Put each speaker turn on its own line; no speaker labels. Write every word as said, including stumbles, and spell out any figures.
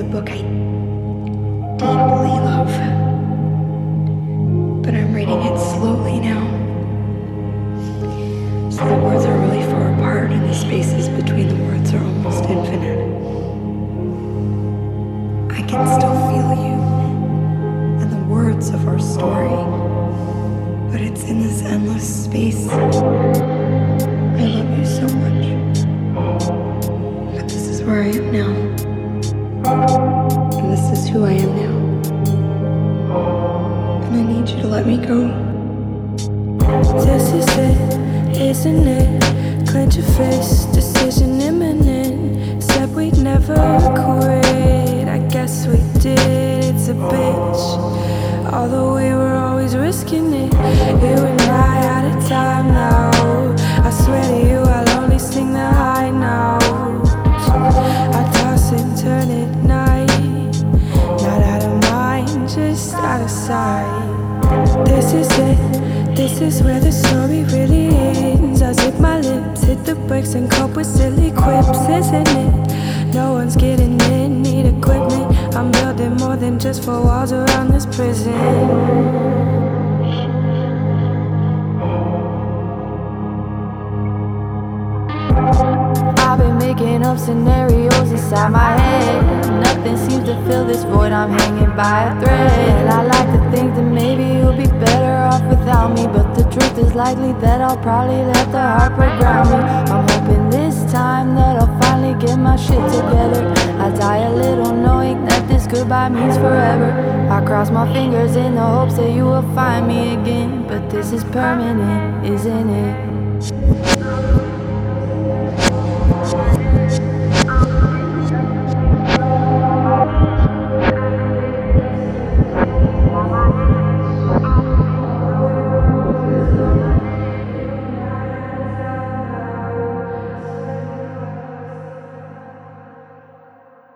book I deeply love, but I'm reading it slowly now. So the words are really far apart and the spaces between the words are almost infinite. I can still feel you and the words of our story, but it's in this endless space. I love you so much, but this is where I am now, and this is who I am now, and I need you to let me go.
This is it, isn't it? Clench your face, decision imminent. Said we'd never quit, I guess we did. It's a bitch, although we were always risking it. You and I out of time now. I swear to you I'll only sing the high notes. I toss and turn at night, not out of mind, just out of sight. This is it, this is where the story really ends. I zip my lips, hit the brakes and cope with silly quips, isn't it? No one's getting in, need equipment. I'm building more than just four walls around this prison. I've been making up scenarios inside my head. Nothing seems to fill this void, I'm hanging by a thread. I like to think that maybe you'll be better off without me, but the truth is likely that I'll probably let the heartbreak ground me. I'm hoping this time that I'll finally get my shit together. I die a little knowing that this goodbye means forever. I cross my fingers in the hopes that you will find me again, but this is permanent, isn't it?